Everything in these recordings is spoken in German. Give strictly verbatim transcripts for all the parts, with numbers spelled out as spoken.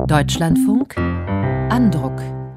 Deutschlandfunk Andruck.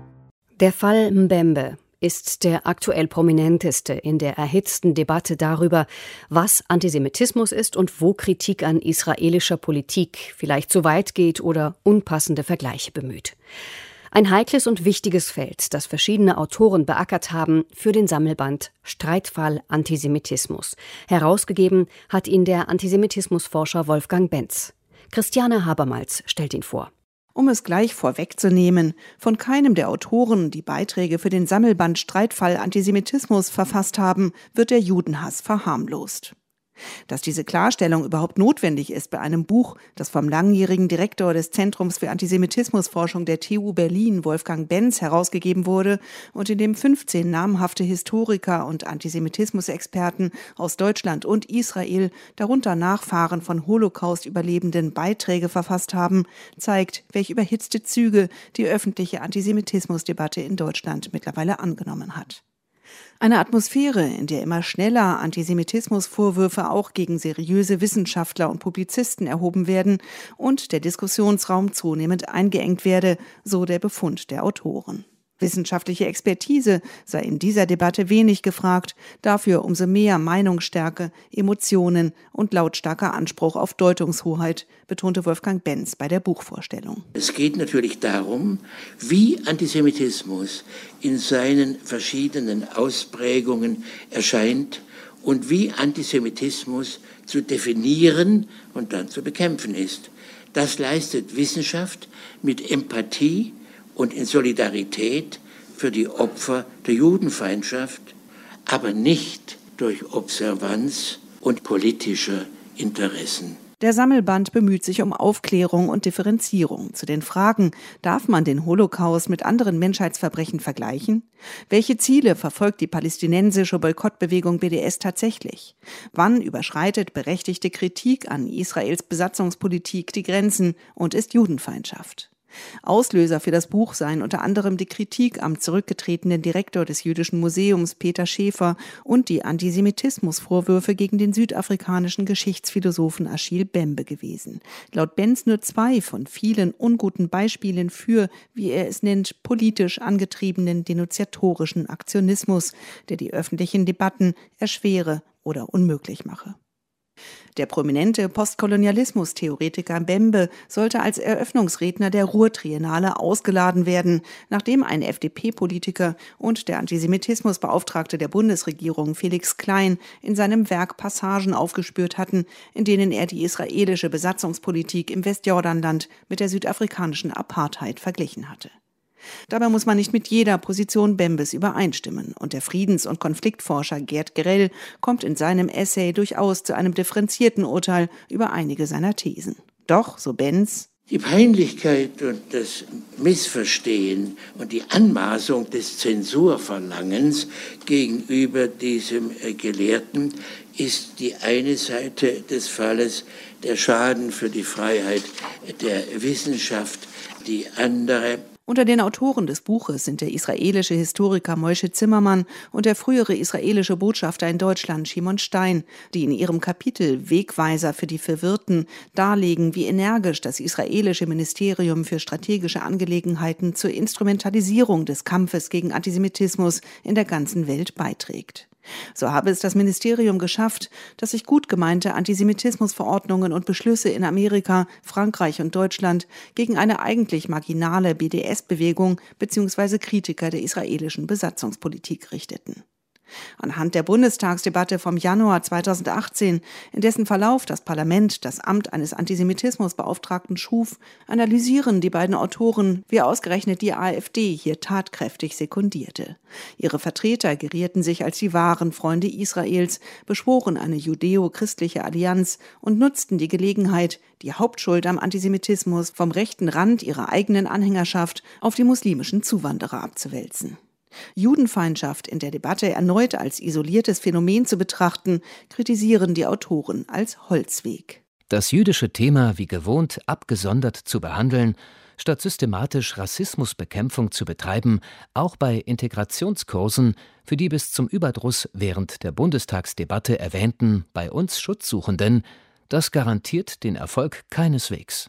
Der Fall Mbembe ist der aktuell prominenteste in der erhitzten Debatte darüber, was Antisemitismus ist und wo Kritik an israelischer Politik vielleicht zu weit geht oder unpassende Vergleiche bemüht. Ein heikles und wichtiges Feld, das verschiedene Autoren beackert haben für den Sammelband Streitfall Antisemitismus. Herausgegeben hat ihn der Antisemitismusforscher Wolfgang Benz. Christiane Habermals stellt ihn vor. Um es gleich vorwegzunehmen, von keinem der Autoren, die Beiträge für den Sammelband Streitfall Antisemitismus verfasst haben, wird der Judenhass verharmlost. Dass diese Klarstellung überhaupt notwendig ist bei einem Buch, das vom langjährigen Direktor des Zentrums für Antisemitismusforschung der T U Berlin, Wolfgang Benz, herausgegeben wurde und in dem fünfzehn namhafte Historiker und Antisemitismusexperten aus Deutschland und Israel, darunter Nachfahren von Holocaust-Überlebenden, Beiträge verfasst haben, zeigt, welche überhitzte Züge die öffentliche Antisemitismusdebatte in Deutschland mittlerweile angenommen hat. Eine Atmosphäre, in der immer schneller Antisemitismusvorwürfe auch gegen seriöse Wissenschaftler und Publizisten erhoben werden und der Diskussionsraum zunehmend eingeengt werde, so der Befund der Autoren. Wissenschaftliche Expertise sei in dieser Debatte wenig gefragt, dafür umso mehr Meinungsstärke, Emotionen und lautstarker Anspruch auf Deutungshoheit, betonte Wolfgang Benz bei der Buchvorstellung. Es geht natürlich darum, wie Antisemitismus in seinen verschiedenen Ausprägungen erscheint und wie Antisemitismus zu definieren und dann zu bekämpfen ist. Das leistet Wissenschaft mit Empathie und in Solidarität für die Opfer der Judenfeindschaft, aber nicht durch Observanz und politische Interessen. Der Sammelband bemüht sich um Aufklärung und Differenzierung zu den Fragen: Darf man den Holocaust mit anderen Menschheitsverbrechen vergleichen? Welche Ziele verfolgt die palästinensische Boykottbewegung B D S tatsächlich? Wann überschreitet berechtigte Kritik an Israels Besatzungspolitik die Grenzen und ist Judenfeindschaft? Auslöser für das Buch seien unter anderem die Kritik am zurückgetretenen Direktor des Jüdischen Museums Peter Schäfer und die Antisemitismusvorwürfe gegen den südafrikanischen Geschichtsphilosophen Achille Mbembe gewesen. Laut Benz nur zwei von vielen unguten Beispielen für, wie er es nennt, politisch angetriebenen denunziatorischen Aktionismus, der die öffentlichen Debatten erschwere oder unmöglich mache. Der prominente Postkolonialismus-Theoretiker Mbembe sollte als Eröffnungsredner der Ruhr-Triennale ausgeladen werden, nachdem ein F D P-Politiker und der Antisemitismusbeauftragte der Bundesregierung Felix Klein in seinem Werk Passagen aufgespürt hatten, in denen er die israelische Besatzungspolitik im Westjordanland mit der südafrikanischen Apartheid verglichen hatte. Dabei muss man nicht mit jeder Position Mbembes übereinstimmen und der Friedens- und Konfliktforscher Gerd Grell kommt in seinem Essay durchaus zu einem differenzierten Urteil über einige seiner Thesen. Doch, so Benz, die Peinlichkeit und das Missverstehen und die Anmaßung des Zensurverlangens gegenüber diesem Gelehrten ist die eine Seite des Falles, der Schaden für die Freiheit der Wissenschaft, die andere. Unter den Autoren des Buches sind der israelische Historiker Moshe Zimmermann und der frühere israelische Botschafter in Deutschland Shimon Stein, die in ihrem Kapitel Wegweiser für die Verwirrten darlegen, wie energisch das israelische Ministerium für strategische Angelegenheiten zur Instrumentalisierung des Kampfes gegen Antisemitismus in der ganzen Welt beiträgt. So habe es das Ministerium geschafft, dass sich gut gemeinte Antisemitismusverordnungen und Beschlüsse in Amerika, Frankreich und Deutschland gegen eine eigentlich marginale B D S-Bewegung bzw. Kritiker der israelischen Besatzungspolitik richteten. Anhand der Bundestagsdebatte vom Januar zweitausendachtzehn, in dessen Verlauf das Parlament das Amt eines Antisemitismusbeauftragten schuf, analysieren die beiden Autoren, wie ausgerechnet die AfD hier tatkräftig sekundierte. Ihre Vertreter gerierten sich als die wahren Freunde Israels, beschworen eine judäo-christliche Allianz und nutzten die Gelegenheit, die Hauptschuld am Antisemitismus vom rechten Rand ihrer eigenen Anhängerschaft auf die muslimischen Zuwanderer abzuwälzen. Judenfeindschaft in der Debatte erneut als isoliertes Phänomen zu betrachten, kritisieren die Autoren als Holzweg. Das jüdische Thema wie gewohnt abgesondert zu behandeln, statt systematisch Rassismusbekämpfung zu betreiben, auch bei Integrationskursen für die bis zum Überdruss während der Bundestagsdebatte erwähnten bei uns Schutzsuchenden, das garantiert den Erfolg keineswegs.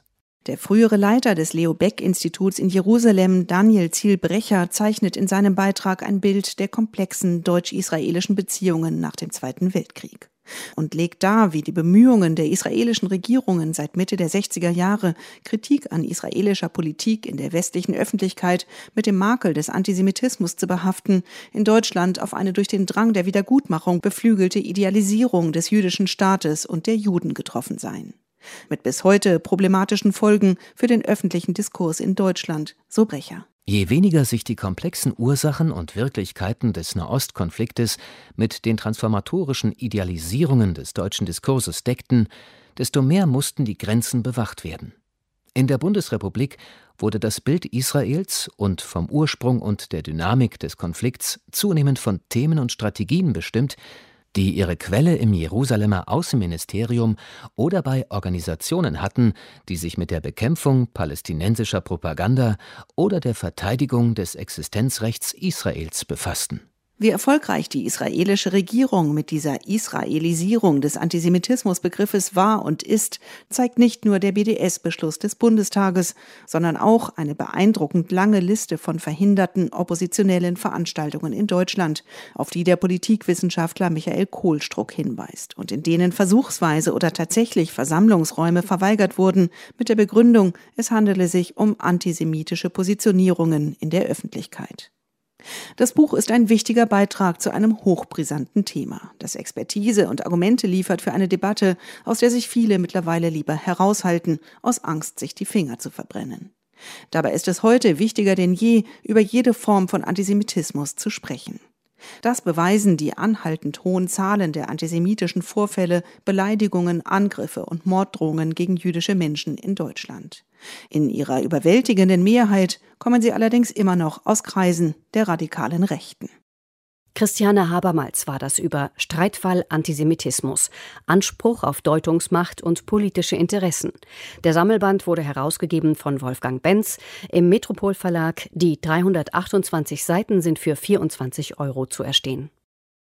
Der frühere Leiter des Leo Baeck-Instituts in Jerusalem, Daniel Ziel-Brecher, zeichnet in seinem Beitrag ein Bild der komplexen deutsch-israelischen Beziehungen nach dem Zweiten Weltkrieg und legt dar, wie die Bemühungen der israelischen Regierungen seit Mitte der sechziger Jahre, Kritik an israelischer Politik in der westlichen Öffentlichkeit mit dem Makel des Antisemitismus zu behaften, in Deutschland auf eine durch den Drang der Wiedergutmachung beflügelte Idealisierung des jüdischen Staates und der Juden getroffen seien. Mit bis heute problematischen Folgen für den öffentlichen Diskurs in Deutschland, so Brecher. Je weniger sich die komplexen Ursachen und Wirklichkeiten des Nahostkonfliktes mit den transformatorischen Idealisierungen des deutschen Diskurses deckten, desto mehr mussten die Grenzen bewacht werden. In der Bundesrepublik wurde das Bild Israels und vom Ursprung und der Dynamik des Konflikts zunehmend von Themen und Strategien bestimmt, die ihre Quelle im Jerusalemer Außenministerium oder bei Organisationen hatten, die sich mit der Bekämpfung palästinensischer Propaganda oder der Verteidigung des Existenzrechts Israels befassten. Wie erfolgreich die israelische Regierung mit dieser Israelisierung des Antisemitismusbegriffes war und ist, zeigt nicht nur der B D S-Beschluss des Bundestages, sondern auch eine beeindruckend lange Liste von verhinderten oppositionellen Veranstaltungen in Deutschland, auf die der Politikwissenschaftler Michael Kohlstruck hinweist und in denen versuchsweise oder tatsächlich Versammlungsräume verweigert wurden, mit der Begründung, es handele sich um antisemitische Positionierungen in der Öffentlichkeit. Das Buch ist ein wichtiger Beitrag zu einem hochbrisanten Thema, das Expertise und Argumente liefert für eine Debatte, aus der sich viele mittlerweile lieber heraushalten, aus Angst, sich die Finger zu verbrennen. Dabei ist es heute wichtiger denn je, über jede Form von Antisemitismus zu sprechen. Das beweisen die anhaltend hohen Zahlen der antisemitischen Vorfälle, Beleidigungen, Angriffe und Morddrohungen gegen jüdische Menschen in Deutschland. In ihrer überwältigenden Mehrheit kommen sie allerdings immer noch aus Kreisen der radikalen Rechten. Christiane Habermals war das über Streitfall Antisemitismus, Anspruch auf Deutungsmacht und politische Interessen. Der Sammelband wurde herausgegeben von Wolfgang Benz im Metropol Verlag. Die dreihundertachtundzwanzig Seiten sind für vierundzwanzig Euro zu erstehen.